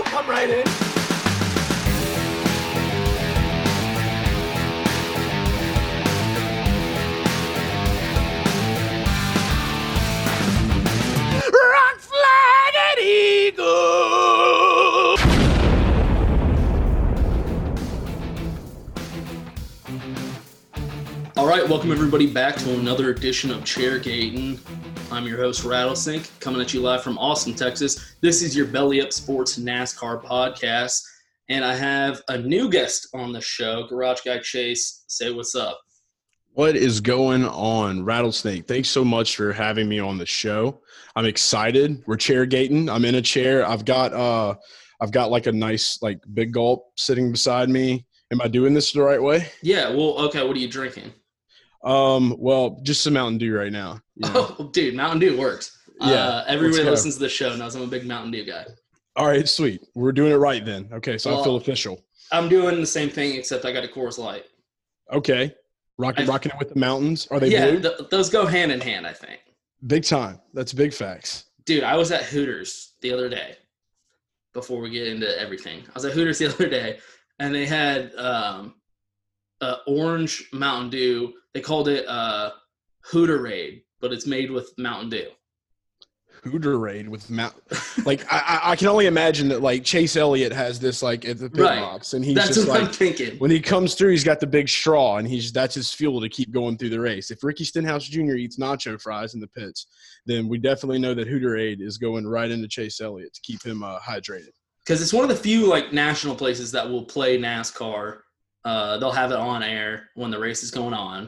Oh, come right in. Rock flag and eagle. All right, welcome everybody back to another edition of Chairgating. I'm your host, Rattlesnake, coming at you live from Austin, Texas. This is your Belly Up Sports NASCAR podcast, and I have a new guest on the show, Garage Guy Chase. Say what's up. What is going on, Rattlesnake? Thanks so much for having me on the show. I'm excited. We're chairgating. I'm in a chair. I've got like a nice like big gulp sitting beside me. Am I doing this the right way? Yeah, well, okay, what are you drinking? Well, just some Mountain Dew right now. You know? Oh, dude, Mountain Dew works. Yeah, everybody that listens to the show knows I'm a big Mountain Dew guy. All right, sweet. We're doing it right then. Okay, so I feel official. I'm doing the same thing, except I got a Coors Light. Okay. Rocking it with the mountains. Are they blue? Those go hand in hand, I think. Big time. That's big facts. Dude, I was at Hooters the other day. Before we get into everything, I was at Hooters the other day, and they had orange Mountain Dew. They called it Hooterade, but it's made with Mountain Dew. Hooterade with like I can only imagine that like Chase Elliott has this like at the pit box, and he's that's just what like I'm thinking. When he comes through, he's got the big straw, and that's his fuel to keep going through the race. If Ricky Stenhouse Jr. eats nacho fries in the pits, then we definitely know that Hooterade is going right into Chase Elliott to keep him hydrated. Because it's one of the few like national places that will play NASCAR. They'll have it on air when the race is going on,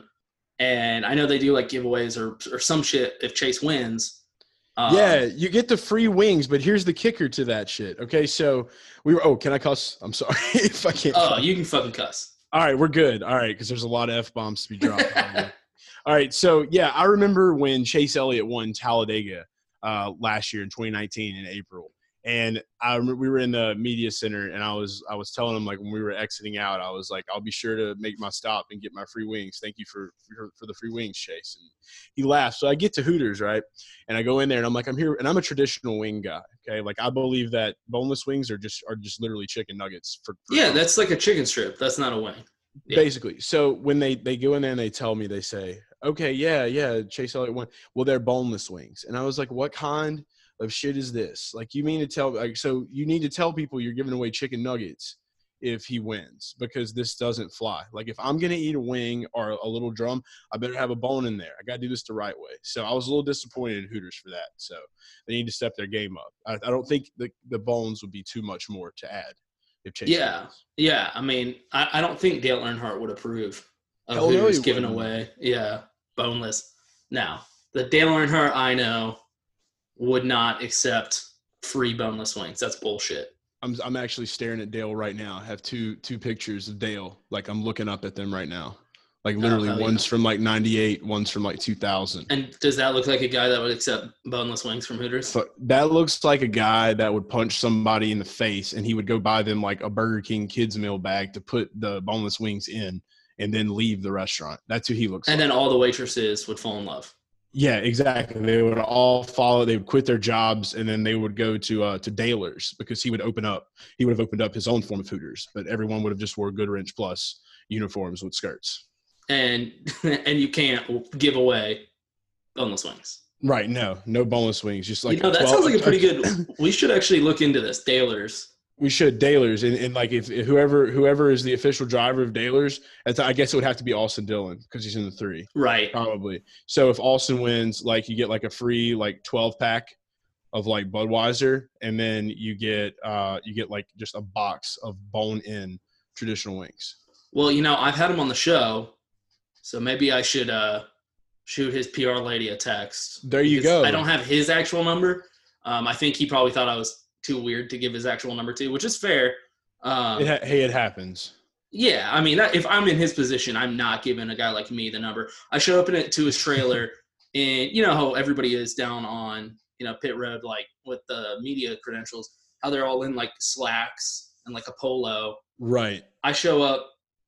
and I know they do like giveaways or some shit if Chase wins. Yeah, you get the free wings, but here's the kicker to that shit. Okay, so can I cuss? I'm sorry if I can't. Oh, you can fucking cuss. All right, we're good. All right, because there's a lot of F-bombs to be dropped. All right, so yeah, I remember when Chase Elliott won Talladega last year in 2019 in April. And I remember we were in the media center, and I was telling him, like, when we were exiting out, I was like, I'll be sure to make my stop and get my free wings. Thank you for the free wings, Chase. And he laughed. So I get to Hooters, right? And I go in there, and I'm like, I'm here, and I'm a traditional wing guy. Okay, like I believe that boneless wings are just literally chicken nuggets. Yeah, that's like a chicken strip. That's not a wing. Yeah. Basically. So when they go in there and they tell me, they say, okay, yeah, Chase Elliott won. Well, they're boneless wings, and I was like, what kind of shit is this? Like, you mean to tell, like, so you need to tell people you're giving away chicken nuggets if he wins, because this doesn't fly. Like, if I'm going to eat a wing or a little drum, I better have a bone in there. I got to do this the right way. So I was a little disappointed in Hooters for that. So they need to step their game up. I don't think the bones would be too much more to add if Chase wins. Yeah. I mean, I don't think Dale Earnhardt would approve of Hell no, Hooters giving away, boneless. Now, the Dale Earnhardt I know would not accept free boneless wings. That's bullshit. I'm actually staring at Dale right now. I have two pictures of Dale. Like, I'm looking up at them right now. Like, literally, one's from like 98, one's from like 2000. And does that look like a guy that would accept boneless wings from Hooters? So that looks like a guy that would punch somebody in the face, and he would go buy them like a Burger King kids meal bag to put the boneless wings in and then leave the restaurant. That's who he looks like. And then all the waitresses would fall in love. Yeah, exactly. They would all follow. They would quit their jobs, and then they would go to Daler's, because he would have opened up his own form of Hooters, but everyone would have just wore Goodwrench Plus uniforms with skirts. And you can't give away boneless wings. Right? No boneless wings. Just like that sounds like a pretty good. We should actually look into this. Daler's. We should. Daler's, and like if whoever is the official driver of Daler's, I guess it would have to be Austin Dillon, because he's in the 3, right? Probably. So if Austin wins, like, you get like a free like 12-pack of like Budweiser, and then you get like just a box of bone-in traditional wings. Well, I've had him on the show, so maybe I should shoot his PR lady a text. There you go. I don't have his actual number. I think he probably thought I was too weird to give his actual number to, which is fair. It happens. Yeah, I mean, if I'm in his position, I'm not giving a guy like me the number. I show up to his trailer, and you know how everybody is down on pit road, like with the media credentials, how they're all in like slacks and like a polo. Right. I show up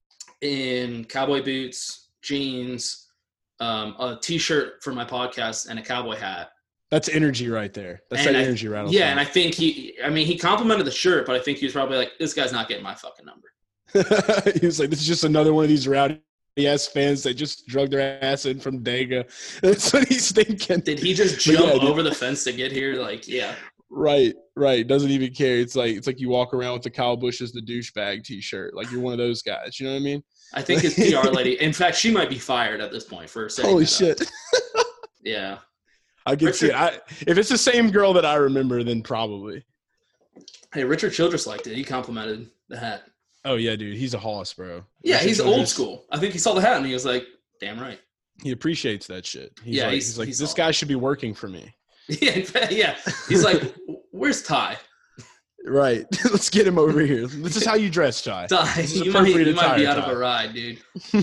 in cowboy boots, jeans, a T-shirt for my podcast, and a cowboy hat. That's energy right there. That's And that energy rattle. Yeah, and I think he complimented the shirt, but I think he was probably like, this guy's not getting my fucking number. He was like, this is just another one of these rowdy ass fans that just drug their ass in from Dega. That's what he's thinking. Did he just jump over the fence to get here? Like, yeah. Right. Doesn't even care. It's like you walk around with the Kyle Busch's the douchebag T-shirt. Like you're one of those guys. You know what I mean? I think his PR lady. In fact, she might be fired at this point for saying holy shit. Yeah. I can see it. If it's the same girl that I remember, then probably. Hey, Richard Childress liked it. He complimented the hat. Oh yeah, dude. He's a hoss, bro. Yeah, he's old school. I think he saw the hat and he was like, "Damn right." He appreciates that shit. He's like, this guy should be working for me. Yeah. He's like, "Where's Ty?" Right. Let's get him over here. This is how you dress, Ty. Ty, you might be out of a ride, dude.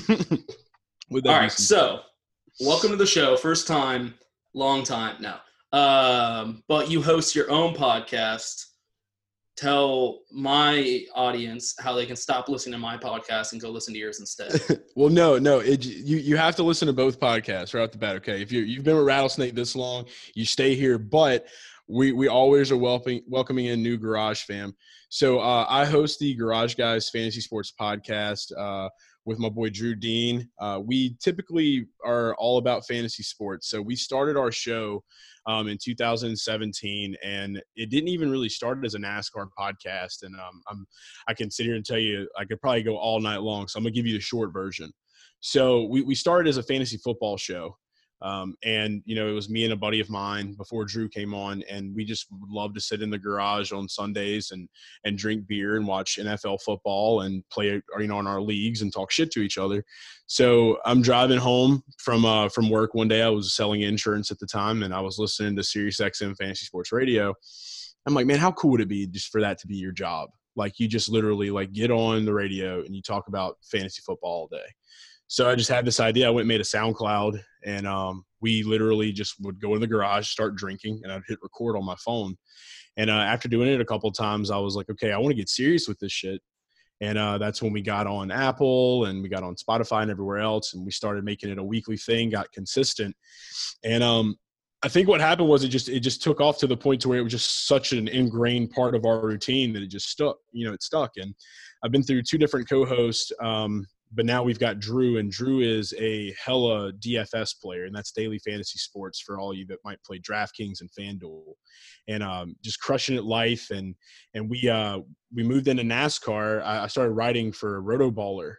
All right, so welcome to the show. First time, long time. No. But you host your own podcast. Tell my audience how they can stop listening to my podcast and go listen to yours instead. Well, no. You have to listen to both podcasts right off the bat, okay? If you've been with Rattlesnake this long, you stay here. But we always are welcoming in new Garage fam. So I host the Garage Guys Fantasy Sports Podcast with my boy Drew Dean. We typically are all about fantasy sports. So we started our show in 2017, and it didn't even really start as a NASCAR podcast. And I can sit here and tell you, I could probably go all night long. So I'm gonna give you the short version. So we started as a fantasy football show. And, you know, it was me and a buddy of mine before Drew came on, and we just would love to sit in the garage on Sundays and drink beer and watch NFL football and play, you know, in our leagues and talk shit to each other. So I'm driving home from work one day. I was selling insurance at the time, and I was listening to SiriusXM Fantasy Sports Radio. I'm like, man, how cool would it be just for that to be your job? Like, you just literally like get on the radio and you talk about fantasy football all day. So I just had this idea. I went and made a SoundCloud, and we literally just would go in the garage, start drinking, and I'd hit record on my phone. And after doing it a couple of times, I was like, okay, I want to get serious with this shit. And that's when we got on Apple and we got on Spotify and everywhere else, and we started making it a weekly thing, got consistent. And I think what happened was it just took off to the point to where it was just such an ingrained part of our routine that it just stuck. You know, it stuck. And I've been through two different co-hosts. But now we've got Drew, and Drew is a hella DFS player, and that's daily fantasy sports for all you that might play DraftKings and FanDuel, and just crushing it life. And we moved into NASCAR. I started writing for Rotoballer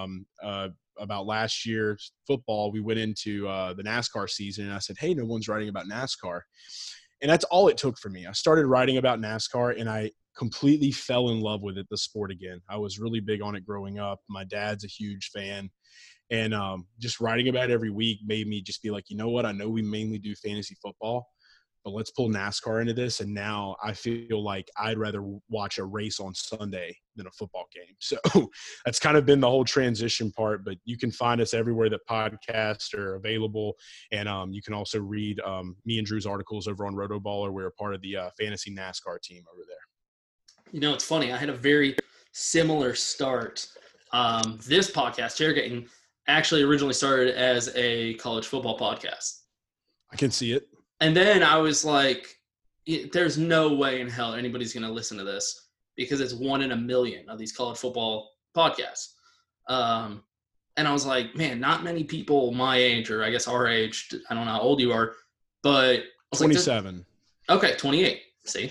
about last year's football. We went into the NASCAR season, and I said, hey, no one's writing about NASCAR. And that's all it took for me. I started writing about NASCAR, and I completely fell in love with it, the sport again. I was really big on it growing up. My dad's a huge fan. And just writing about it every week made me just be like, you know what? I know we mainly do fantasy football, but let's pull NASCAR into this. And now I feel like I'd rather watch a race on Sunday than a football game. So that's kind of been the whole transition part, but you can find us everywhere that podcasts are available. And you can also read me and Drew's articles over on Rotoballer. We're a part of the fantasy NASCAR team over there. You know, it's funny. I had a very similar start. This podcast, Chairgating, actually originally started as a college football podcast. I can see it. And then I was like, there's no way in hell anybody's going to listen to this because it's 1 in a million of these college football podcasts. And I was like, man, not many people my age, or I guess our age, I don't know how old you are, but I was 27. Like, okay, 28. See?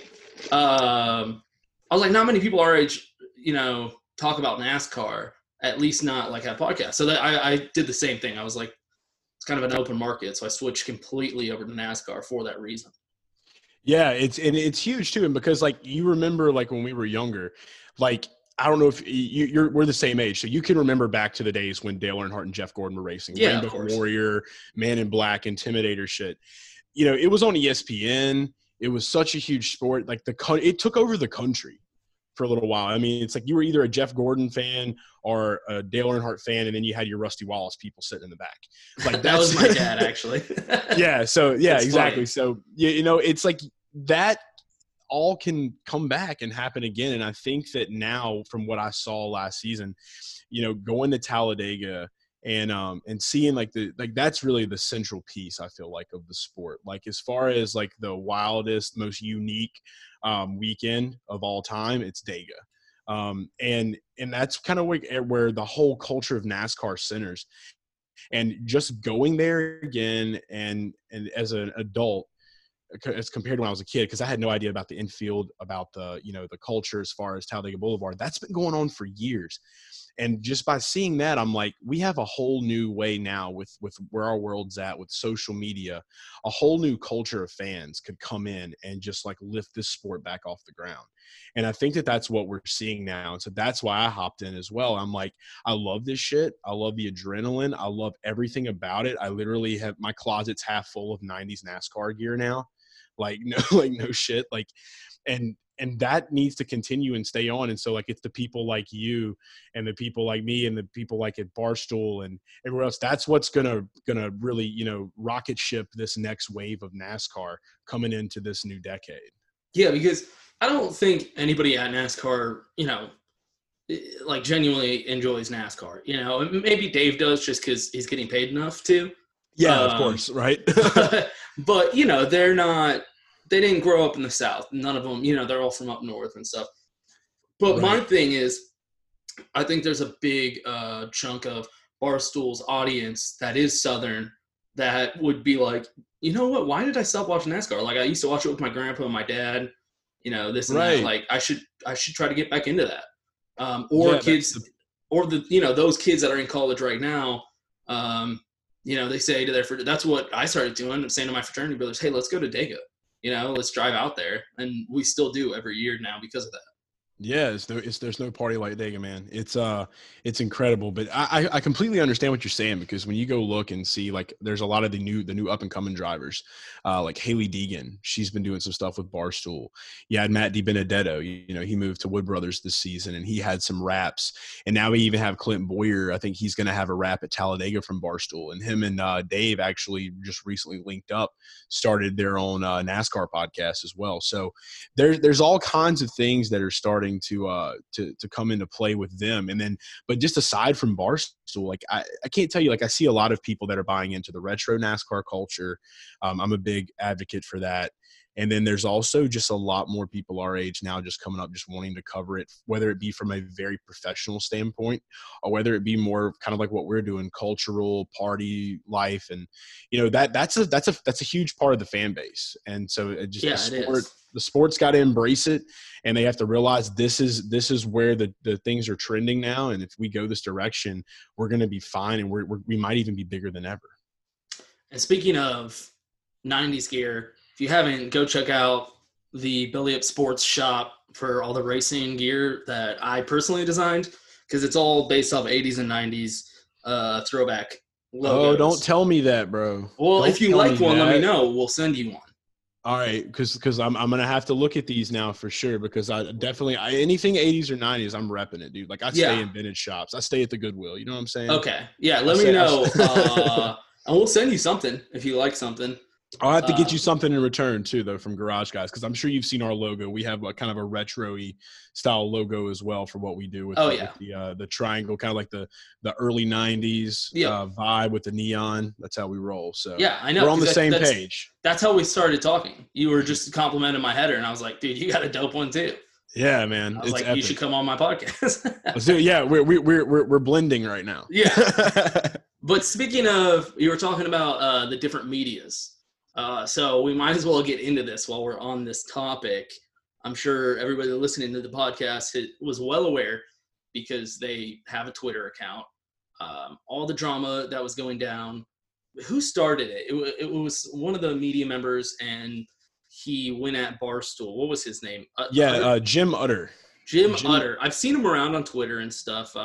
I was like, not many people our age, you know, talk about NASCAR, at least not like a podcast. So that I did the same thing. I was like, it's kind of an open market. So I switched completely over to NASCAR for that reason. Yeah, it's huge too. And because like, you remember like when we were younger, like, I don't know if we're the same age. So you can remember back to the days when Dale Earnhardt and Jeff Gordon were racing. Yeah, Rainbow of course. Warrior, Man in Black, Intimidator shit. You know, it was on ESPN. It was such a huge sport. Like it took over the country for a little while. I mean, it's like you were either a Jeff Gordon fan or a Dale Earnhardt fan, and then you had your Rusty Wallace people sitting in the back. Like that was my dad, actually. Yeah. So yeah, That's exactly. funny. So you know, it's like that all can come back and happen again. And I think that now, from what I saw last season, you know, going to Talladega and seeing like that's really the central piece, I feel like, of the sport. Like as far as like the wildest, most unique weekend of all time, it's Dega. And that's kind of where the whole culture of NASCAR centers. And just going there again and as an adult, as compared to when I was a kid, because I had no idea about the infield, about the culture as far as Talladega Boulevard. That's been going on for years. And just by seeing that, I'm like, we have a whole new way now with where our world's at, with social media. A whole new culture of fans could come in and just like lift this sport back off the ground. And I think that's what we're seeing now. And so that's why I hopped in as well. I'm like, I love this shit. I love the adrenaline. I love everything about it. I literally have my closet's half full of 90s NASCAR gear now. Like no shit. Like, and that needs to continue and stay on. And so like, it's the people like you and the people like me and the people like at Barstool and everywhere else. That's what's gonna really, rocket ship this next wave of NASCAR coming into this new decade. Yeah, because I don't think anybody at NASCAR, like genuinely enjoys NASCAR. Maybe Dave does just because he's getting paid enough to. Yeah, of course, right? But they didn't grow up in the South. None of them, they're all from up north and stuff. But my thing is, I think there's a big chunk of Barstool's audience that is Southern that would be like, you know what? Why did I stop watching NASCAR? Like I used to watch it with my grandpa and my dad. This and that. Like I should try to get back into that. Or kids, or those kids that are in college right now. They say to their that's what I started doing. I'm saying to my fraternity brothers, hey, let's go to Dega. Let's drive out there. And we still do every year now because of that. Yeah, there's no party like Dega, man. It's incredible. But I completely understand what you're saying, because when you go look and see, like, there's a lot of the new up and coming drivers, like Haley Deegan. She's been doing some stuff with Barstool. You had Matt DiBenedetto. He moved to Wood Brothers this season, and he had some raps. And now we even have Clint Boyer. I think he's going to have a rap at Talladega from Barstool. And him and Dave actually just recently linked up, started their own NASCAR podcast as well. So there's all kinds of things that are starting to come into play with them. And then, but just aside from Barstool, like I can't tell you, like I see a lot of people that are buying into the retro NASCAR culture. I'm a big advocate for that. And then there's also just a lot more people our age now just coming up, just wanting to cover it, whether it be from a very professional standpoint or whether it be more kind of like what we're doing, cultural party life. And, that's a huge part of the fan base. And so the sport's got to embrace it, and they have to realize this is where the things are trending now. And if we go this direction, we're going to be fine. And we might even be bigger than ever. And speaking of 90s gear, if you haven't, go check out the Belly Up Sports shop for all the racing gear that I personally designed, because it's all based off 80s and 90s throwback logos. Oh, don't tell me that, bro. Well, if you like one, let me know. We'll send you one. All right, because I'm gonna have to look at these now for sure, because I definitely anything 80s or 90s, I'm repping it, dude. Like I stay in vintage shops, I stay at the Goodwill. You know what I'm saying? Okay, yeah. Let me know, and we'll send you something if you like something. I'll have to get you something in return too, though, from Garage Guys, because I'm sure you've seen our logo. We have a kind of a retro-y style logo as well for what we do with, with the triangle, kind of like the early 90s vibe with the neon. That's how we roll. So yeah, I know. We're on the same page. That's how we started talking. You were just complimenting my header, and I was like, dude, you got a dope one too. Yeah, man. I was like, epic. You should come on my podcast. Let's do it. Yeah, we're blending right now. Yeah. But speaking of, you were talking about the different medias. So we might as well get into this while we're on this topic. I'm sure everybody listening to the podcast was well aware, because they have a Twitter account. All the drama that was going down. Who started it? It was one of the media members, and he went at Barstool. What was his name? Jim Utter. Jim Utter. I've seen him around on Twitter and stuff.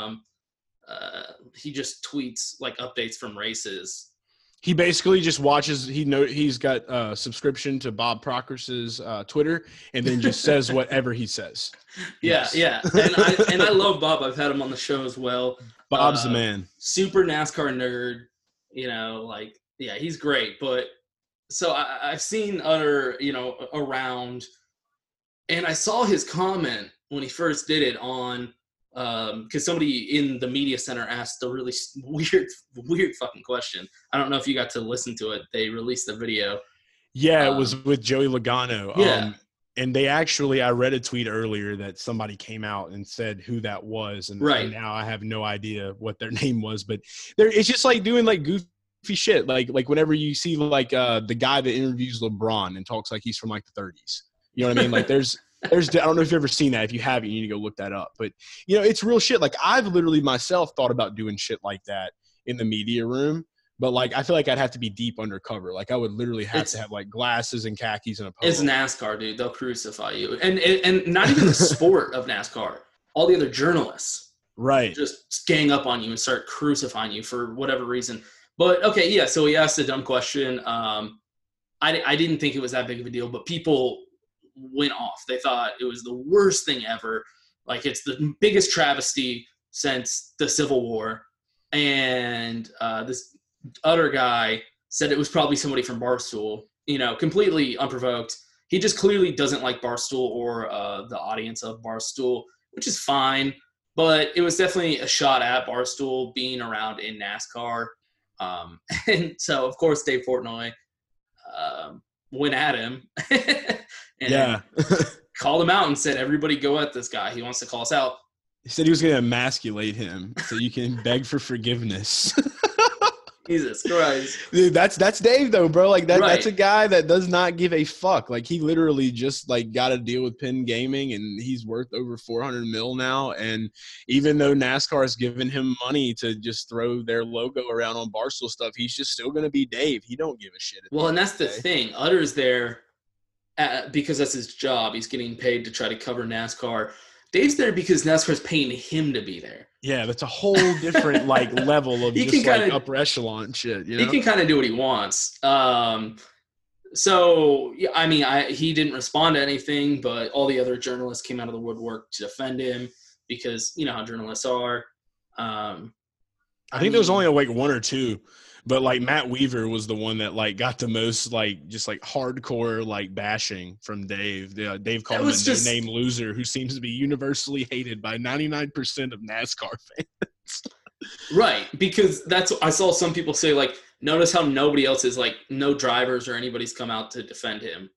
He just tweets like updates from races. He basically just watches. He's got a subscription to Bob Proctor's Twitter, and then just says whatever he says. Yeah, yeah. And I love Bob. I've had him on the show as well. Bob's the man. Super NASCAR nerd. He's great. But so I've seen Utter, around, and I saw his comment when he first did it on because somebody in the media center asked a really weird fucking question. I don't know if you got to listen to it. They released the video. Yeah, it was with Joey Logano. Yeah. And they actually, I read a tweet earlier that somebody came out and said who that was. And now I have no idea what their name was, but it's just like doing like goofy shit. Like whenever you see like the guy that interviews LeBron and talks like he's from like the 30s, you know what I mean? Like there's, I don't know if you've ever seen that. If you haven't, you need to go look that up, but it's real shit. Like I've literally myself thought about doing shit like that in the media room. But, like, I feel like I'd have to be deep undercover. Like, I would literally have to have, like, glasses and khakis and a polo. It's NASCAR, dude. They'll crucify you. And not even the sport of NASCAR. All the other journalists. Right. Just gang up on you and start crucifying you for whatever reason. But, okay, yeah, so he asked a dumb question. I didn't think it was that big of a deal, but people went off. They thought it was the worst thing ever. Like, it's the biggest travesty since the Civil War. And this other guy said it was probably somebody from Barstool, completely unprovoked. He just clearly doesn't like Barstool or the audience of Barstool, which is fine. But it was definitely a shot at Barstool being around in NASCAR. And so, of course, Dave Portnoy went at him and called him out and said, everybody go at this guy. He wants to call us out. He said he was going to emasculate him so you can beg for forgiveness. Jesus Christ. Dude, that's Dave though, bro. Like that's a guy that does not give a fuck. Like he literally just like got a deal with Penn Gaming and he's worth over $400 million now. And even though NASCAR has given him money to just throw their logo around on Barstool stuff, he's just still going to be Dave. He don't give a shit. Well, and that's the thing. Utter's there because that's his job. He's getting paid to try to cover NASCAR. Dave's there because NASCAR's paying him to be there. Yeah, that's a whole different like level of just like upper echelon shit. He can kind of do what he wants. So yeah, I mean, he didn't respond to anything, but all the other journalists came out of the woodwork to defend him because you know how journalists are. I think there was only like one or two, but like Matt Weaver was the one that like got the most like just like hardcore like bashing from Dave. Dave called him a no-name loser who seems to be universally hated by 99% of NASCAR fans. Right, because I saw some people say like, notice how nobody else is like, no drivers or anybody's come out to defend him,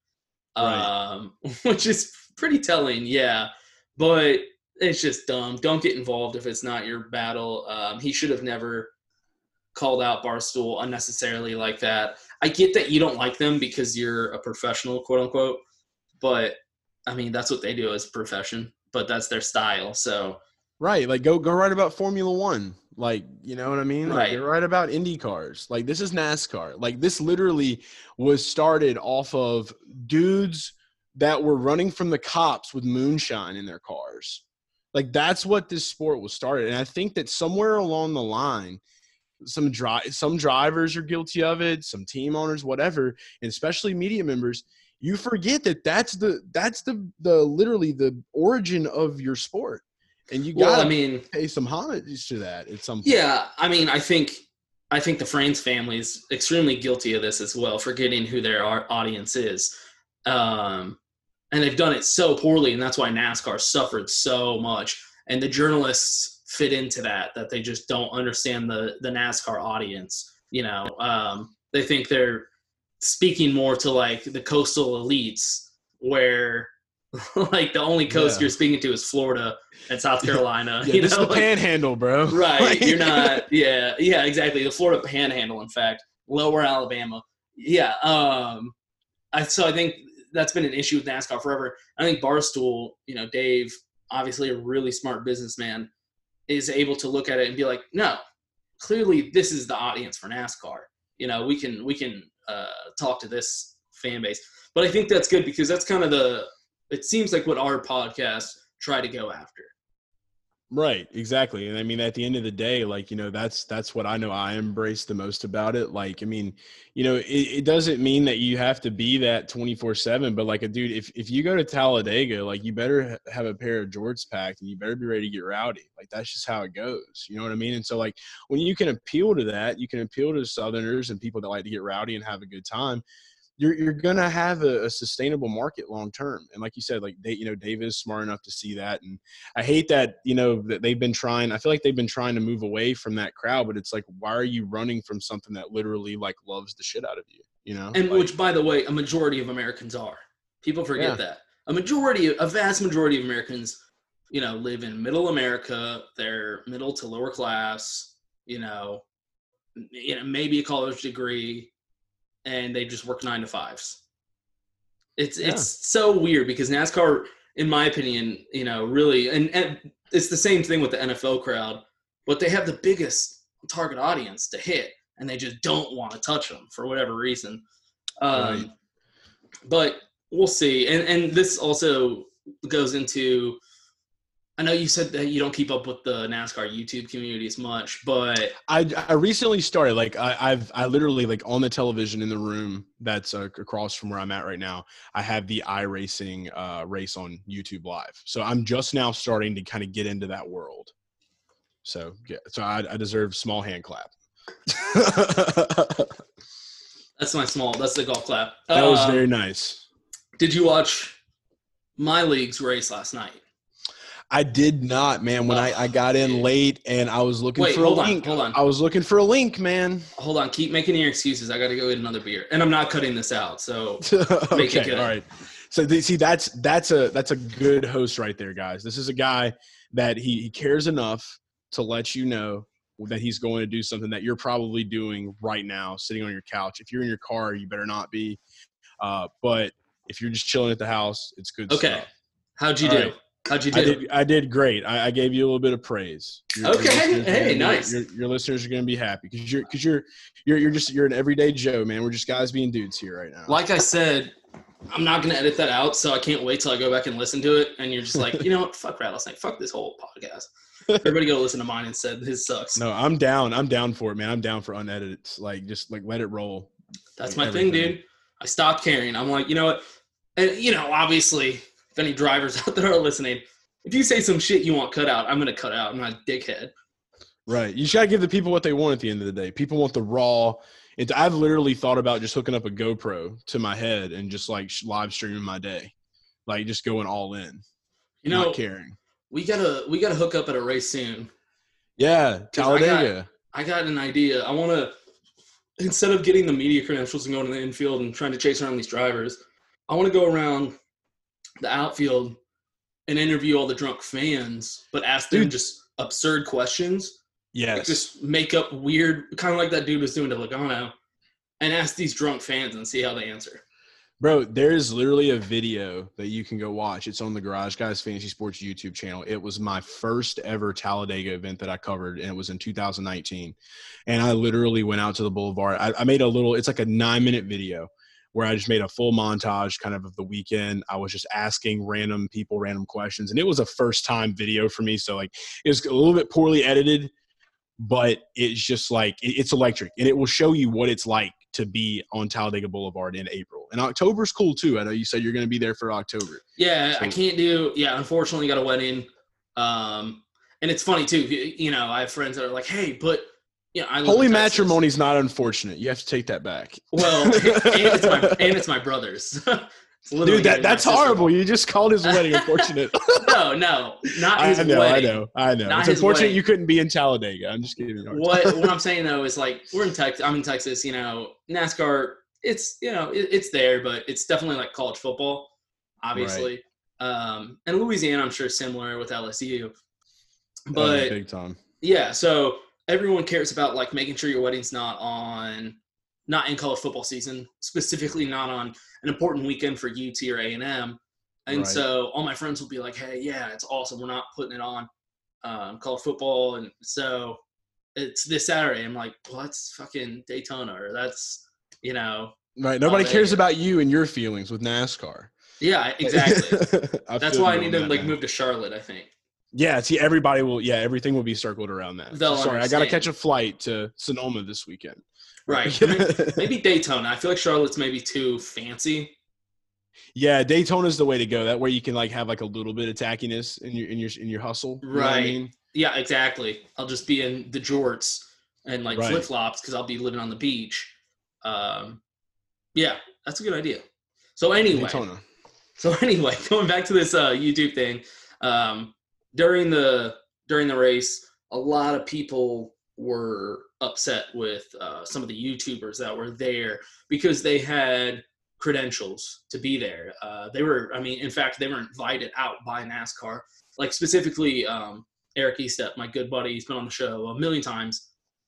which is pretty telling. Yeah, but it's just dumb. Don't get involved if it's not your battle. He should have never called out Barstool unnecessarily like that. I get that you don't like them because you're a professional, quote unquote, but I mean, that's what they do as a profession, but that's their style. So, right. Like go write about Formula One. Like, you know what I mean? Right. Like, you're right about Indy cars. Like this is NASCAR. Like this literally was started off of dudes that were running from the cops with moonshine in their cars. Like that's what this sport was started. And I think that somewhere along the line, some drivers are guilty of it, some team owners, whatever, and especially media members. You forget that that's the literally the origin of your sport, and you got to pay some homage to that at some point. Yeah, I mean, I think the Frains family is extremely guilty of this as well, forgetting who their audience is, and they've done it so poorly, and that's why NASCAR suffered so much, and the journalists fit into that they just don't understand the NASCAR audience. You know, they think they're speaking more to like the coastal elites where like the only coast you're speaking to is Florida and South Carolina. Yeah, this is the panhandle, bro. Right. You're not. Yeah, exactly. The Florida panhandle, in fact, lower Alabama. Yeah. I think that's been an issue with NASCAR forever. I think Barstool, you know, Dave, obviously a really smart businessman, is able to look at it and be like, no, clearly this is the audience for NASCAR. You know, we can talk to this fan base. But I think that's good because that's kind of it seems like what our podcast try to go after. Right, exactly. And I mean, at the end of the day, like, you know, that's what I know I embrace the most about it. Like, I mean, you know, it doesn't mean that you have to be that 24/7, but like dude, if you go to Talladega, like you better have a pair of jorts packed and you better be ready to get rowdy. Like, that's just how it goes. You know what I mean? And so like, when you can appeal to that, you can appeal to Southerners and people that like to get rowdy and have a good time. you're gonna have a sustainable market long term. And like you said, like Dave is smart enough to see that. And I hate that that they've been trying. I feel like they've been trying to move away from that crowd, but it's like, why are you running from something that literally like loves the shit out of you? And like, which, by the way, a majority of Americans are. People forget that a vast majority of Americans, live in middle America. They're middle to lower class. Maybe a college degree, and they just work 9 to 5s. It's so weird because NASCAR, in my opinion, really, and it's the same thing with the NFL crowd, but they have the biggest target audience to hit, and they just don't want to touch them for whatever reason. Right. But we'll see. And this also goes into, I know you said that you don't keep up with the NASCAR YouTube community as much, but I recently started. Like I literally, like, on the television in the room that's across from where I'm at right now, I have the iRacing race on YouTube Live. So I'm just now starting to kind of get into that world. So yeah, so I deserve small hand clap. That's the golf clap. That was very nice. Did you watch my league's race last night? I did not, man. When I got in late and I was looking for a link. Hold on. I was looking for a link, man. Hold on. Keep making your excuses. I got to go get another beer. And I'm not cutting this out, so make it good. All right. So see, that's a good host right there, guys. This is a guy that he cares enough to let you know that he's going to do something that you're probably doing right now, sitting on your couch. If you're in your car, you better not be. But if you're just chilling at the house, it's good stuff. Okay. How'd you do? Right. How'd you do? I did great. I gave you a little bit of praise. Hey, nice. Your listeners are going to be happy because you're an everyday Joe, man. We're just guys being dudes here right now. Like I said, I'm not going to edit that out, so I can't wait till I go back and listen to it. And you're just like, you know what? Fuck Rattlesnake. Fuck this whole podcast. Everybody go listen to mine and said his sucks. No, I'm down. I'm down for it, man. I'm down for unedited. Like, just like let it roll. That's my thing, dude. I stopped caring. I'm like, you know what? And obviously, if any drivers out there are listening, if you say some shit you want cut out, I'm going to cut out. I'm not a dickhead. Right. You just got to give the people what they want at the end of the day. People want the raw. I've literally thought about just hooking up a GoPro to my head and just like live streaming my day, like just going all in, not caring. We gotta hook up at a race soon. Yeah, Talladega. I got an idea. I want to, instead of getting the media credentials and going to the infield and trying to chase around these drivers, I want to go around the outfield and interview all the drunk fans, but ask them just absurd questions. Yes. Like just make up weird, kind of like that dude was doing to Logano, and ask these drunk fans and see how they answer. Bro, there's literally a video that you can go watch. It's on the Garage Guys Fantasy Sports YouTube channel. It was my first ever Talladega event that I covered, and it was in 2019. And I literally went out to the boulevard. I made it's like a 9-minute video where I just made a full montage kind of the weekend. I was just asking random people random questions. And it was a first-time video for me. So, like, it was a little bit poorly edited, but it's just like it's electric. And it will show you what it's like to be on Talladega Boulevard in April. And October's cool too. I know you said you're going to be there for October. Yeah, so. I can't do – unfortunately got a wedding. And it's funny too. I have friends that are like, hey, but – I Holy matrimony's not unfortunate. You have to take that back. Well, and it's my brother's. Dude, that's horrible. You just called his wedding unfortunate. No, not his wedding. I know. It's unfortunate you couldn't be in Talladega. I'm just kidding. What I'm saying though is, like, we're in Texas. I'm in Texas. NASCAR. It's it's there, but it's definitely like college football, obviously. Right. And Louisiana, I'm sure, is similar with LSU. But big time. Yeah, so everyone cares about, like, making sure your wedding's not in college football season, specifically not on an important weekend for UT or A&M. And right. So all my friends will be like, hey, yeah, it's awesome. We're not putting it on college football. And so it's this Saturday. I'm like, well, that's fucking Daytona, or that's, Right. Nobody cares about you and your feelings with NASCAR. Yeah, exactly. That's why I need to move to Charlotte, I think. Yeah, see, everything will be circled around that. Sorry, I got to catch a flight to Sonoma this weekend. Right. Maybe Daytona. I feel like Charlotte's maybe too fancy. Yeah, Daytona's the way to go. That way you can, like, have, like, a little bit of tackiness in your hustle. Right. You know what I mean? Yeah, exactly. I'll just be in the jorts and, like, flip-flops because I'll be living on the beach. Yeah. That's a good idea. So anyway, Daytona. Going back to this YouTube thing, during the race, a lot of people were upset with some of the YouTubers that were there because they had credentials to be there. In fact, they were invited out by NASCAR. Like specifically, Eric Estep, my good buddy, he's been on the show a million times.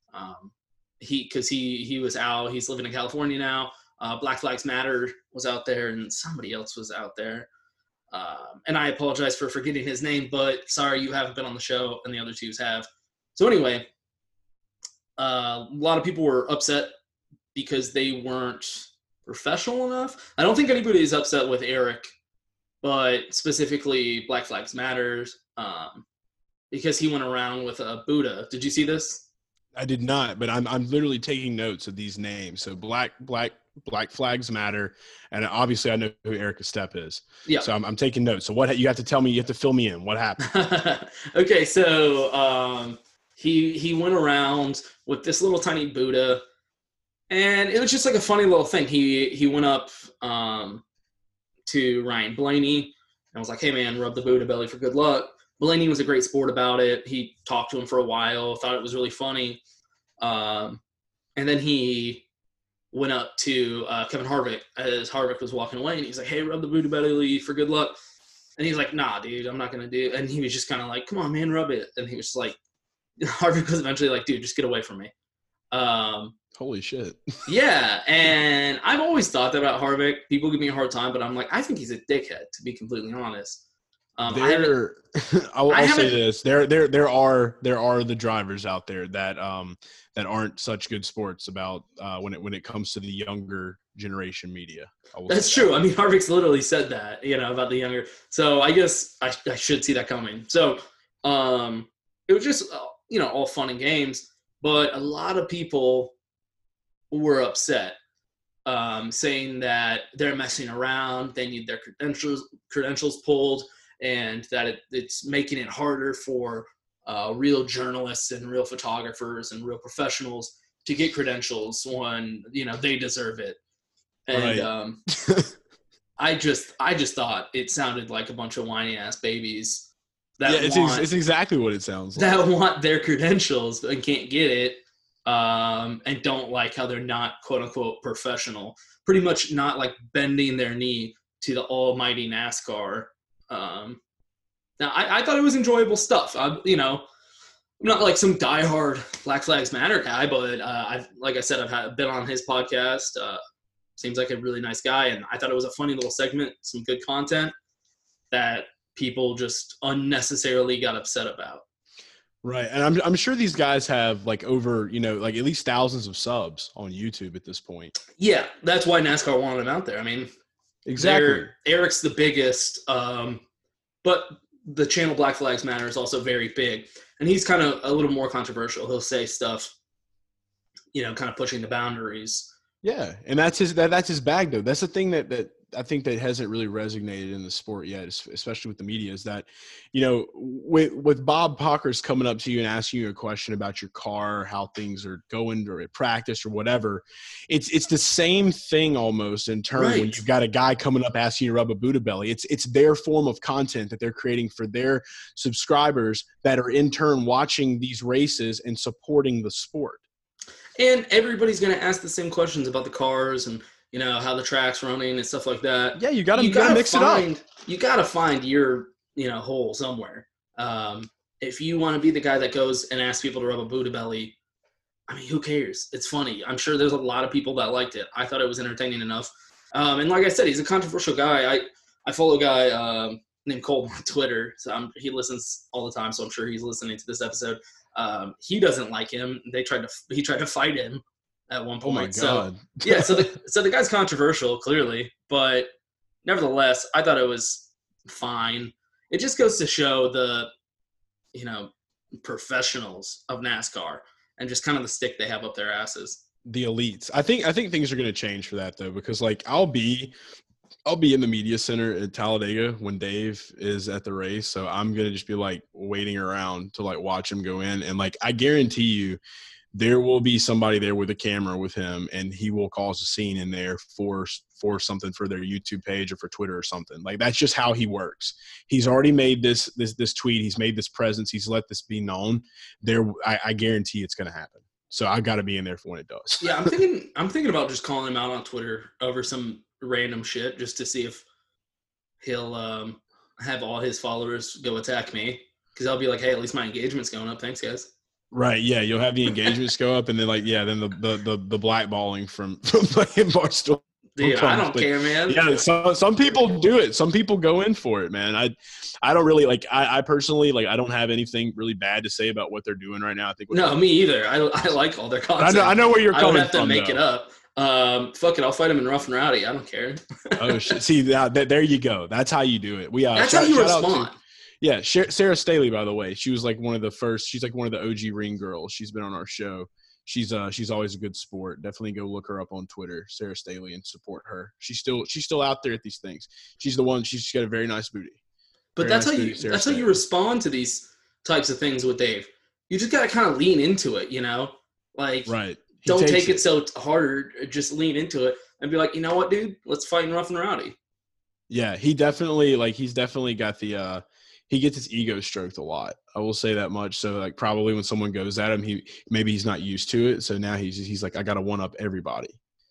He was out. He's living in California now. Black Flags Matter was out there, and somebody else was out there. And I apologize for forgetting his name, but sorry you haven't been on the show, and the other twos have. So anyway, a lot of people were upset because they weren't professional enough. I don't think anybody is upset with Eric, but specifically Black Flags Matters, because he went around with a Buddha. Did you see this? I did not, but I'm literally taking notes of these names. So Black Flags Matter, and obviously I know who Eric Estep is. Yeah. So I'm taking notes. So what you have to tell me? You have to fill me in. What happened? Okay, so he went around with this little tiny Buddha, and it was just like a funny little thing. He went up to Ryan Blaney and was like, "Hey man, rub the Buddha belly for good luck." Blaney was a great sport about it. He talked to him for a while, thought it was really funny. And then he went up to Kevin Harvick as Harvick was walking away, and he's like, "Hey, rub the Buddha belly for good luck." And he's like, "Nah, dude, I'm not going to do it." And he was just kind of like, "Come on, man, rub it." And he was just like, Harvick was eventually like, "Dude, just get away from me." Holy shit. Yeah, and I've always thought that about Harvick. People give me a hard time, but I'm like, I think he's a dickhead, to be completely honest. I'll say this: there are the drivers out there that aren't such good sports about when it comes to the younger generation media. That's true. I mean, Harvick's literally said that, about the younger. So I guess I should see that coming. So it was just all fun and games, but a lot of people were upset, saying that they're messing around. They need their credentials pulled. And that it's making it harder for real journalists and real photographers and real professionals to get credentials when they deserve it. And right. I just thought it sounded like a bunch of whiny ass babies it's exactly what it sounds like. That want their credentials and can't get it, and don't like how they're not quote unquote professional. Pretty much not like bending their knee to the almighty NASCAR. Now I thought it was enjoyable stuff. I'm not like some diehard Black Flags Matter guy, but I've been on his podcast. Seems like a really nice guy, and I thought it was a funny little segment, some good content that people just unnecessarily got upset about. Right, and I'm sure these guys have like over like at least thousands of subs on YouTube at this point. Yeah, that's why NASCAR wanted him out there. I mean. Exactly. Eric's the biggest, but the channel Black Flags Matter is also very big, and he's kind of a little more controversial. He'll say stuff, kind of pushing the boundaries. Yeah, and that's his bag though. That's the thing that I think that hasn't really resonated in the sport yet, especially with the media, is that, with Bob Pockers coming up to you and asking you a question about your car, how things are going or at practice or whatever, it's the same thing almost in turn. Right. When you've got a guy coming up asking you to rub a Buddha belly. It's their form of content that they're creating for their subscribers that are in turn watching these races and supporting the sport. And everybody's going to ask the same questions about the cars and how the track's running and stuff like that. Yeah, you gotta mix it up. You gotta find your, hole somewhere. If you want to be the guy that goes and asks people to rub a Buddha belly, I mean, who cares? It's funny. I'm sure there's a lot of people that liked it. I thought it was entertaining enough. And like I said, he's a controversial guy. I follow a guy named Cole on Twitter. So he listens all the time, so I'm sure he's listening to this episode. He doesn't like him. He tried to fight him at one point. Oh my God. So the guy's controversial, clearly, but nevertheless, I thought it was fine. It just goes to show the, professionals of NASCAR and just kind of the stick they have up their asses. The elites. I think things are going to change for that though, because like I'll be in the media center at Talladega when Dave is at the race. So I'm going to just be like waiting around to like watch him go in. And like, I guarantee you there will be somebody there with a camera with him, and he will cause a scene in there for something for their YouTube page or for Twitter or something. Like, that's just how he works. He's already made this tweet. He's made this presence. He's let this be known. I guarantee it's going to happen. So I got to be in there for when it does. Yeah, I'm thinking about just calling him out on Twitter over some random shit just to see if he'll have all his followers go attack me, because I'll be like, hey, at least my engagement's going up. Thanks, guys. Right, yeah, you'll have the engagements go up, and then then the blackballing from playing Barstool. Dude, I don't care, man. Yeah, some people do it. Some people go in for it, man. I don't really I personally I don't have anything really bad to say about what they're doing right now. I think me either. I like all their content. I know where you're coming from. I would have to make it up. Fuck it, I'll fight him in Rough and Rowdy. I don't care. Oh shit! See, there you go. That's how you do it. That's how you respond. Yeah, Sarah Staley, by the way, she was like one of the first. She's like one of the OG Ring girls. She's been on our show. She's always a good sport. Definitely go look her up on Twitter, Sarah Staley, and support her. She's still out there at these things. She's the one. She's got a very nice booty. But that's how you respond to these types of things with Dave. You just gotta kind of lean into it, you know, like right. Don't take it so hard. Just lean into it and be like, you know what, dude, let's fight in Rough and Rowdy. Yeah, he's definitely got the. He gets his ego stroked a lot. I will say that much. So like probably when someone goes at him, he's not used to it. So now he's like, I got to one up everybody.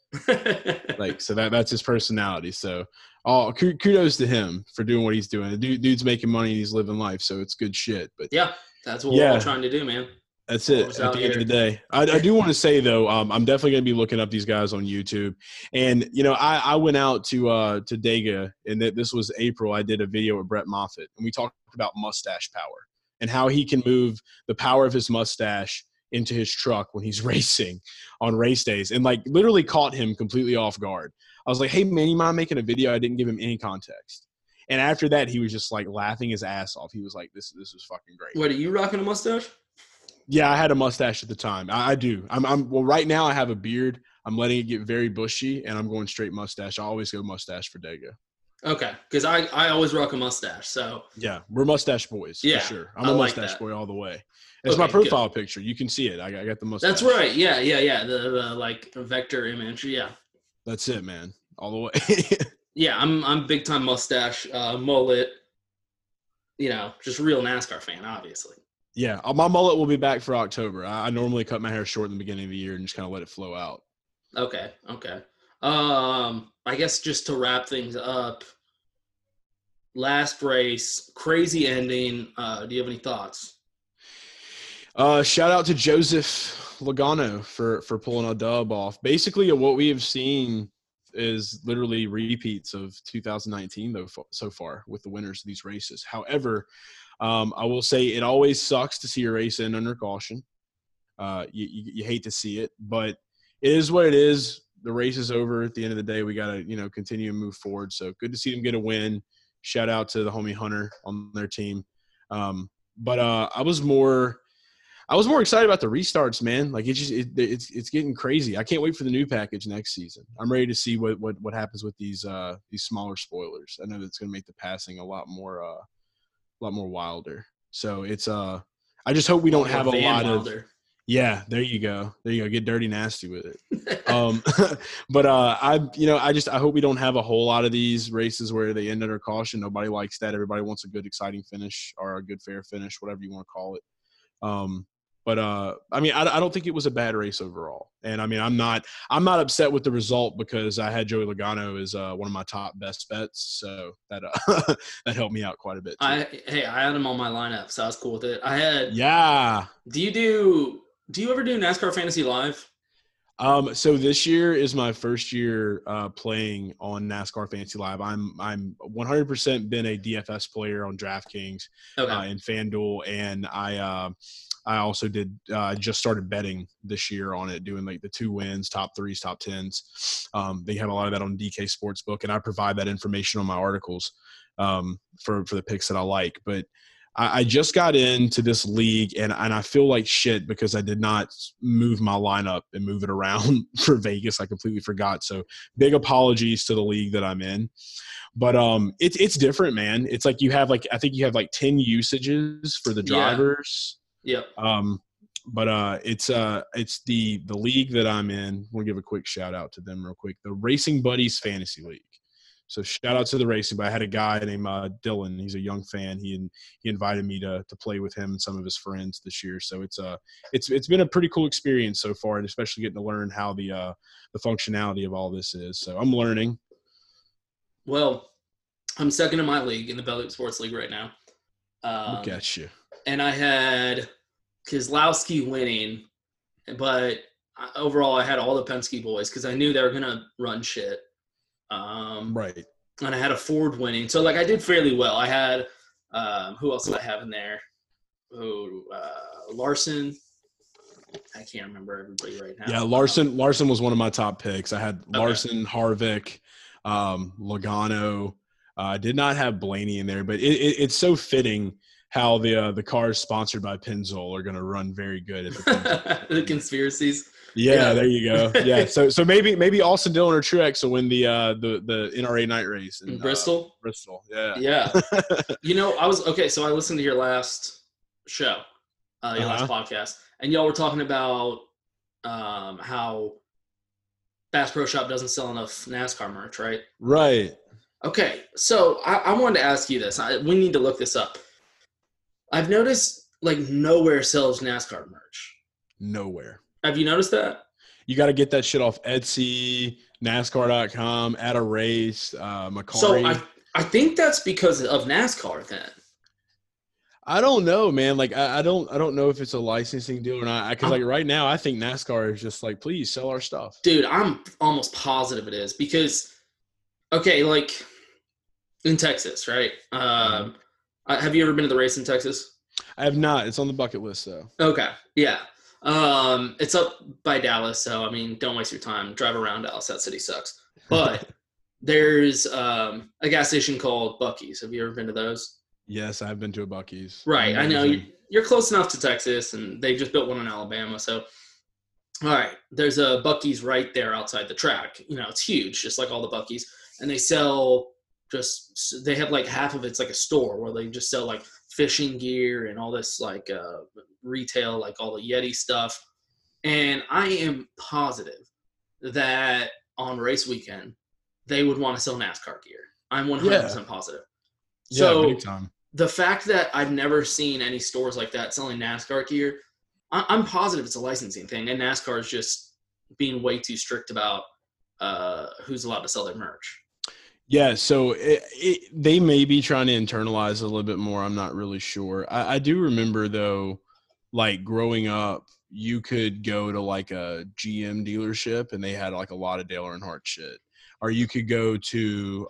So that's his personality. So kudos to him for doing what he's doing. The dude's making money and he's living life. So it's good shit. But yeah, that's what we're all trying to do, man. That's it. At the end of the day, I do want to say though, I'm definitely going to be looking up these guys on YouTube. And you know, I went out to Dega, and this was April. I did a video with Brett Moffitt, and we talked about mustache power and how he can move the power of his mustache into his truck when he's racing on race days, and like literally caught him completely off guard. I was like, "Hey man, you mind making a video?" I didn't give him any context. And after that, he was just like laughing his ass off. He was like, "This is fucking great." What, are you rocking a mustache? Yeah, I had a mustache at the time. I do. Well, right now I have a beard. I'm letting it get very bushy, and I'm going straight mustache. I always go mustache for Dega. Okay, because I always rock a mustache. So yeah, we're mustache boys. Yeah, for sure. I'm a mustache boy all the way. It's my profile picture. You can see it. I got the mustache. That's right. Yeah. The like vector image. Yeah. That's it, man. All the way. Yeah, I'm big time mustache, mullet. You know, just real NASCAR fan, obviously. Yeah, my mullet will be back for October. I normally cut my hair short in the beginning of the year and just kind of let it flow out. Okay. I guess just to wrap things up, last race, crazy ending. Do you have any thoughts? Shout out to Joseph Logano for pulling a dub off. Basically, what we have seen is literally repeats of 2019 though so far with the winners of these races. However, I will say it always sucks to see a race end under caution. You hate to see it, but it is what it is. The race is over. At the end of the day, we got to, continue and move forward. So good to see them get a win. Shout out to the homie Hunter on their team. But I was more excited about the restarts, man. Like it's getting crazy. I can't wait for the new package next season. I'm ready to see what happens with these smaller spoilers. I know that's going to make the passing a lot more wilder. So it's I just hope we don't have a lot Wilder. Of yeah, there you go. Get dirty nasty with it. But I hope we don't have a whole lot of these races where they end under caution. Nobody likes that. Everybody wants a good exciting finish or a good fair finish, whatever you want to call it. But I don't think it was a bad race overall. And I mean, I'm not upset with the result because I had Joey Logano as one of my top best bets. So that that helped me out quite a bit too. I had him on my lineup, so I was cool with it. Yeah. Do you ever do NASCAR Fantasy Live? So this year is my first year playing on NASCAR Fantasy Live. I'm 100% been a DFS player on DraftKings and FanDuel, and I also did just started betting this year on it, doing like the 2 wins, top 3s, top 10s. They have a lot of that on DK Sportsbook, and I provide that information on my articles for the picks that I like. But I just got into this league, and I feel like shit because I did not move my lineup and move it around for Vegas. I completely forgot. So big apologies to the league that I'm in. But it's different, man. It's like I think you have like 10 usages for the drivers. Yeah. But it's the league that I'm in. We'll give a quick shout out to them real quick. The Racing Buddies Fantasy League. So shout out to the Racing. But I had a guy named Dylan. He's a young fan. He invited me to play with him and some of his friends this year. So it's been a pretty cool experience so far, and especially getting to learn how the functionality of all this is. So I'm learning. Well, I'm second in my league in the Belly Up Sports League right now. Look at you. And I had Keselowski winning, but overall I had all the Penske boys because I knew they were going to run shit. Right. And I had a Ford winning. So, like, I did fairly well. I had who else did I have in there? Larson. I can't remember everybody right now. Yeah, Larson was one of my top picks. I had Larson, Harvick, Logano. I did not have Blaney in there, but it's so fitting how the cars sponsored by Pennzoil are going to run very good at the the conspiracies. Yeah, there you go. Yeah, so maybe Austin Dillon or Truex will win the NRA night race in Bristol. Bristol, yeah. Yeah. So I listened to your last show, your last podcast, and y'all were talking about how Bass Pro Shop doesn't sell enough NASCAR merch, right? Right. Okay, so I wanted to ask you this. We need to look this up. I've noticed, like, nowhere sells NASCAR merch. Nowhere. Have you noticed that? You got to get that shit off Etsy, NASCAR.com, at a race, Macari. So I think that's because of NASCAR then. I don't know, man. Like, I don't know if it's a licensing deal or not. Because like right now, I think NASCAR is just like, please sell our stuff. Dude, I'm almost positive it is because, okay, like in Texas, right? Have you ever been to the race in Texas? I have not. It's on the bucket list, though. Okay, yeah. It's up by Dallas, so I mean, don't waste your time. Drive around Dallas. That city sucks. But there's a gas station called Buc-ee's. Have you ever been to those? Yes, I've been to a Buc-ee's. Right. I know you're close enough to Texas, and they just built one in Alabama. So, all right, there's a Buc-ee's right there outside the track. You know, it's huge, just like all the Buc-ee's, and they have like half of it's like a store where they just sell like fishing gear and all this like retail, like all the Yeti stuff. And I am positive that on race weekend they would want to sell NASCAR gear. I'm 100% positive. So big time. The fact that I've never seen any stores like that selling NASCAR gear, I'm positive it's a licensing thing, and NASCAR is just being way too strict about who's allowed to sell their merch. Yeah, so they may be trying to internalize a little bit more. I'm not really sure. I do remember, though, like growing up, you could go to like a GM dealership and they had like a lot of Dale Earnhardt shit. Or you could go to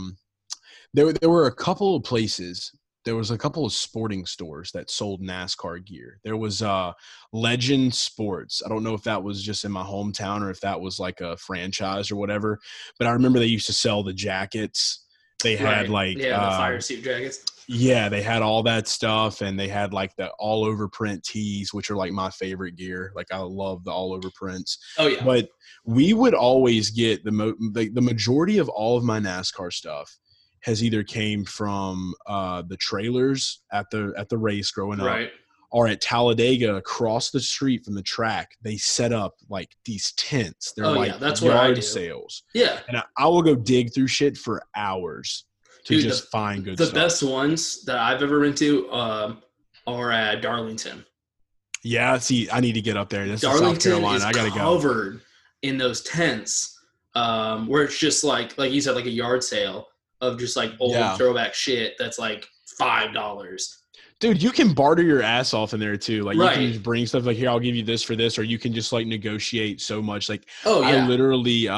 there were a couple of places. There was a couple of sporting stores that sold NASCAR gear. There was Legend Sports. I don't know if that was just in my hometown or if that was like a franchise or whatever. But I remember they used to sell the jackets. They had the fire suit jackets. Yeah, they had all that stuff, and they had like the all over print tees, which are like my favorite gear. Like I love the all over prints. Oh yeah. But we would always get the majority of all of my NASCAR stuff has either came from the trailers at the race growing up, or at Talladega across the street from the track. They set up like these tents. They're that's yard sales. Yeah, and I will go dig through shit for hours to find good stuff. The best ones that I've ever been to are at Darlington. Yeah, see, I need to get up there. That's Darlington South Carolina. is I gotta covered in those tents where it's just like you said, like a yard sale of just like old throwback shit that's like $5. Dude, you can barter your ass off in there too. Like you can just bring stuff like, here, I'll give you this for this, or you can just like negotiate so much. Like I literally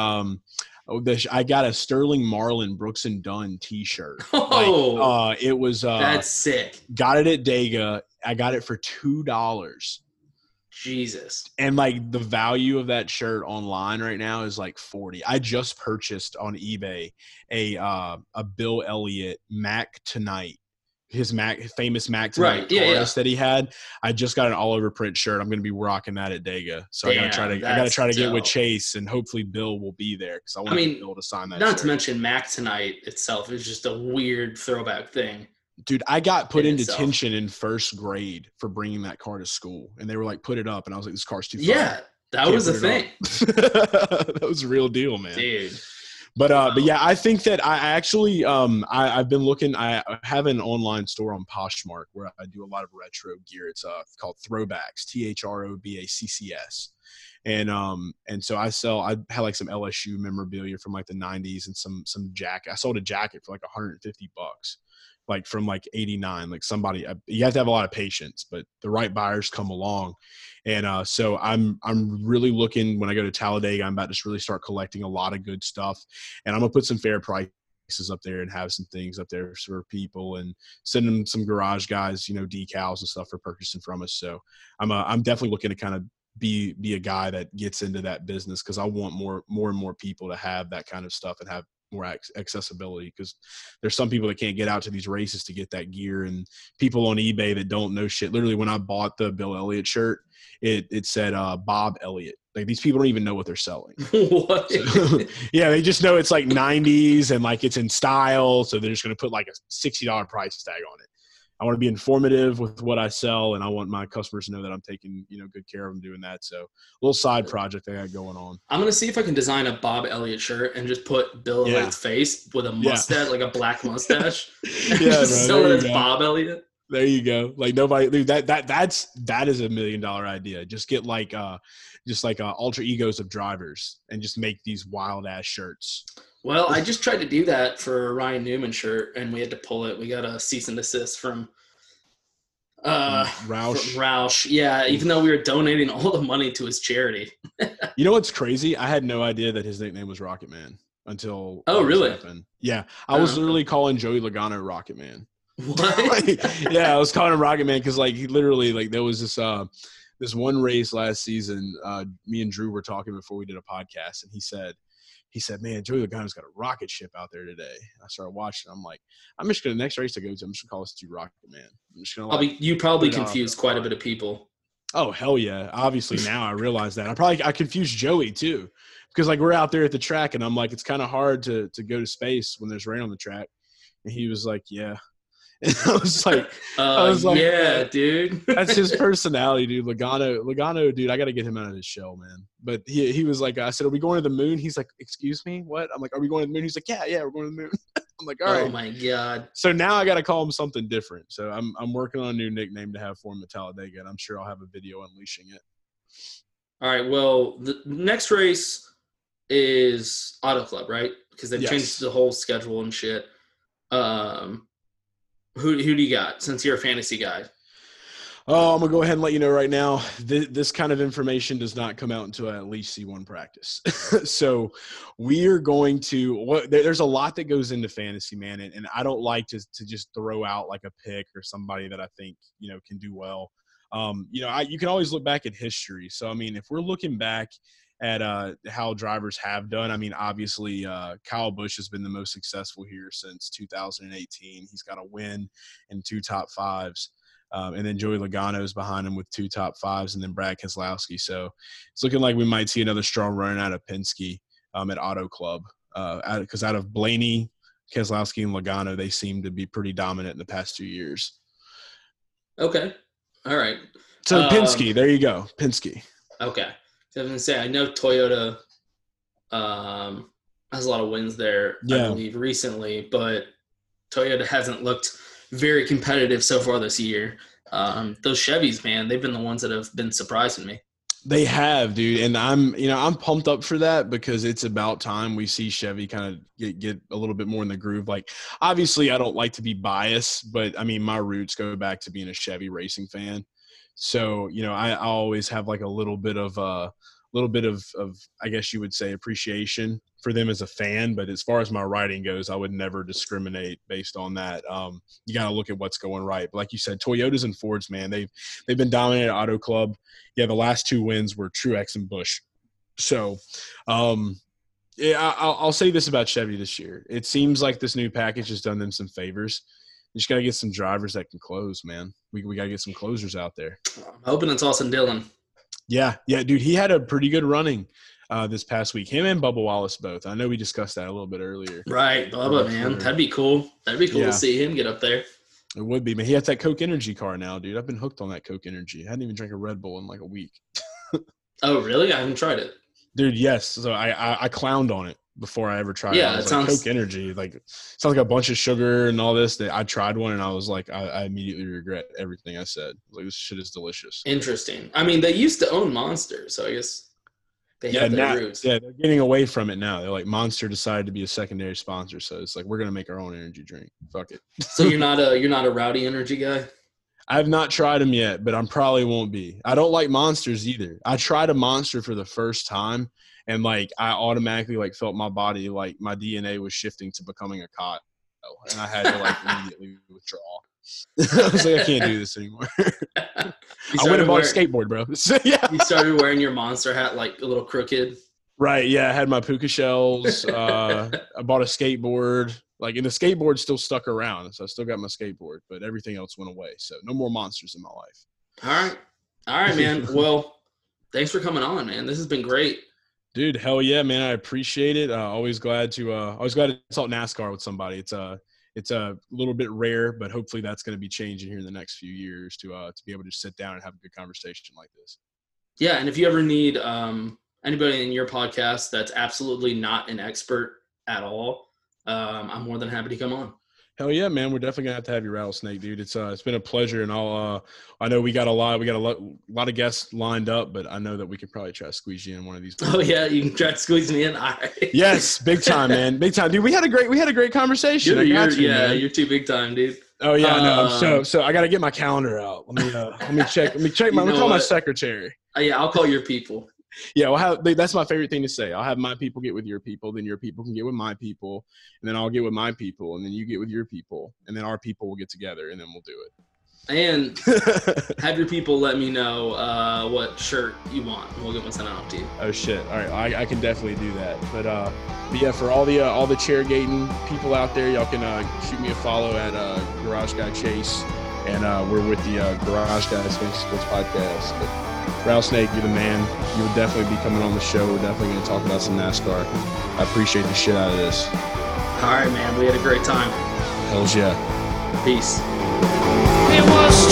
I got a Sterling Marlin Brooks and Dunn t-shirt. It was that's sick. Got it at Dega. I got it for $2. Jesus. And like the value of that shirt online right now is like $40. I just purchased on eBay a Bill Elliott Mac Tonight, his famous Mac Tonight chorus that he had. I just got an all over print shirt. I'm going to be rocking that at Dega. So I got to try to get with Chase, and hopefully Bill will be there because I want Bill to sign that. Not to mention Mac Tonight itself is just a weird throwback thing. Dude, I got put in itself. detention in first grade for bringing that car to school, and they were like, "Put it up," and I was like, "This car's too far." Yeah, that was the thing. That was a real deal, man. Dude. But yeah, I think that I actually I've been looking. I have an online store on Poshmark where I do a lot of retro gear. It's called Throwbacks, THROBACCS. And so I had like some LSU memorabilia from like the 90s and some jacket. I sold a jacket for like $150, like from like 89. Like somebody, you have to have a lot of patience, but the right buyers come along. And so I'm really looking, when I go to Talladega, I'm about to just really start collecting a lot of good stuff, and I'm gonna put some fair prices up there and have some things up there for people and send them some garage guys, decals and stuff for purchasing from us. So I'm definitely looking to kind of be a guy that gets into that business, because I want more and more people to have that kind of stuff and have more accessibility, because there's some people that can't get out to these races to get that gear, and people on eBay that don't know shit. Literally, when I bought the Bill Elliott shirt, it said Bob Elliott. Like, these people don't even know what they're selling. What? So, yeah, they just know it's like 90s and like it's in style, so they're just going to put like a $60 price tag on it. I want to be informative with what I sell, and I want my customers to know that I'm taking, good care of them doing that. So, a little side project I got going on. I'm gonna see if I can design a Bob Elliott shirt and just put Bill Elliott's face with a mustache, like a black mustache. Yeah, just sell it as Bob Elliott. There you go. Like, nobody, dude, that is $1 million idea. Just get like alter egos of drivers and just make these wild ass shirts. Well, I just tried to do that for a Ryan Newman shirt, and we had to pull it. We got a cease and desist from Roush. Yeah, even though we were donating all the money to his charity. You know what's crazy? I had no idea that his nickname was Rocket Man until. Oh, really? Happened. Yeah, I was literally calling Joey Logano Rocket Man. What? Yeah, I was calling him Rocket Man because, like, he literally, like, there was this one race last season. Me and Drew were talking before we did a podcast, and he said, "Man, Joey Logano's got a rocket ship out there today." I started watching. I'm like, I'm just gonna, next race I go to, I'm just gonna call this dude Rocket Man. I'm just gonna. You probably confused quite a bit of people. Oh, hell yeah! Obviously now I realize that. I confused Joey too, because like we're out there at the track, and I'm like, it's kind of hard to go to space when there's rain on the track, and he was like, "Yeah." And I was like, yeah, dude. That's his personality, dude. Logano, dude, I got to get him out of his shell, man. But he was like, I said, "Are we going to the moon?" He's like, "Excuse me, what?" I'm like, "Are we going to the moon?" He's like, Yeah, we're going to the moon." I'm like, "All right." Oh my God. So now I got to call him something different. So I'm working on a new nickname to have for him at Talladega, and I'm sure I'll have a video unleashing it. All right. Well, the next race is Auto Club, right? Because they've changed the whole schedule and shit. Who do you got, since you're a fantasy guy? Oh, I'm going to go ahead and let you know right now, this kind of information does not come out until I at least see one practice. So we are going to – there's a lot that goes into fantasy, man, and I don't like to just throw out like a pick or somebody that I think, can do well. You can always look back at history. So, I mean, if we're looking back at how drivers have done, I mean, obviously Kyle Busch has been the most successful here since 2018. He's got a win and 2 top 5s. And then Joey Logano is behind him with 2 top 5s, and then Brad Keselowski. So it's looking like we might see another strong run out of Penske at Auto Club. Because out of Blaney, Keselowski, and Logano, they seem to be pretty dominant in the past 2 years. Okay. All right. So Penske, there you go. Penske. Okay. I was going to say, I know Toyota has a lot of wins there, I believe, recently, but Toyota hasn't looked very competitive so far this year. Those Chevys, man, they've been the ones that have been surprising me. They have, dude, and I'm pumped up for that, because it's about time we see Chevy kind of get a little bit more in the groove. Like, obviously, I don't like to be biased, but I mean, my roots go back to being a Chevy racing fan. So, I always have like a little bit of I guess you would say, appreciation for them as a fan. But as far as my writing goes, I would never discriminate based on that. You got to look at what's going right. But like you said, Toyotas and Fords, man, they've been dominating at Auto Club. Yeah, the last 2 wins were Truex and Busch. So, I'll say this about Chevy this year. It seems like this new package has done them some favors. You just got to get some drivers that can close, man. We got to get some closers out there. I'm hoping it's Austin Dillon. Yeah, dude. He had a pretty good running this past week. Him and Bubba Wallace both. I know we discussed that a little bit earlier. Right, Bubba, man. That'd be cool. That'd be cool to see him get up there. It would be, man. He has that Coke Energy car now, dude. I've been hooked on that Coke Energy. I hadn't even drank a Red Bull in like a week. Oh, really? I haven't tried it. Dude, yes. So I clowned on it before I ever tried it. Yeah, I it was sounds like, Coke Energy. Like, sounds like a bunch of sugar and all this. That I tried one and I was like, I immediately regret everything I said. Like, this shit is delicious. interesting. I mean, they used to own Monster, so I guess they have their roots. Yeah, they're getting away from it now. They're like, Monster decided to be a secondary sponsor, so it's like we're gonna make our own energy drink. Fuck it. So you're not a Rowdy Energy guy? I have not tried them yet, but I probably won't be. I don't like Monsters either. I tried a Monster for the first time, and like I automatically like felt my body, like my DNA was shifting to becoming a cot, and I had to like immediately withdraw. I was like, I can't do this anymore. I went and bought a skateboard, bro. Yeah. You started wearing your Monster hat like a little crooked. Right. Yeah. I had my puka shells. I bought a skateboard. Like, and the skateboard still stuck around, so I still got my skateboard, but everything else went away. So no more Monsters in my life. All right, man. Well, thanks for coming on, man. This has been great. Dude, hell yeah, man. I appreciate it. Always glad to talk NASCAR with somebody. It's a little bit rare, but hopefully that's going to be changing here in the next few years to be able to sit down and have a good conversation like this. Yeah, and if you ever need anybody in your podcast that's absolutely not an expert at all, I'm more than happy to come on. Hell yeah, man. We're definitely gonna have to have you, Rattlesnake, dude. It's been a pleasure, and I know we got a lot of guests lined up, but I know that we could probably try to squeeze you in one of these. Oh yeah, you can try to squeeze me in. All right. Yes, big time, man, big time, dude. We had a great conversation. You're too big time, dude. Oh yeah, no. So I got to get my calendar out. Let me check. Let me call my secretary. Yeah, I'll call your people. Yeah, that's my favorite thing to say. I'll have my people get with your people, then your people can get with my people, and then I'll get with my people, and then you get with your people, and then our people will get together, and then we'll do it. And have your people let me know what shirt you want, and we'll get one sent out to you. Oh shit! All right, I can definitely do that. But yeah, for all the chairgating people out there, y'all can shoot me a follow at Garage Guy Chase, and we're with the Garage Guys Fantasy Sports Podcast. But Rattlesnake, you're the man. You would definitely be coming on the show. We're definitely going to talk about some NASCAR. I appreciate the shit out of this. All right, man. We had a great time. Hells yeah. Peace. It was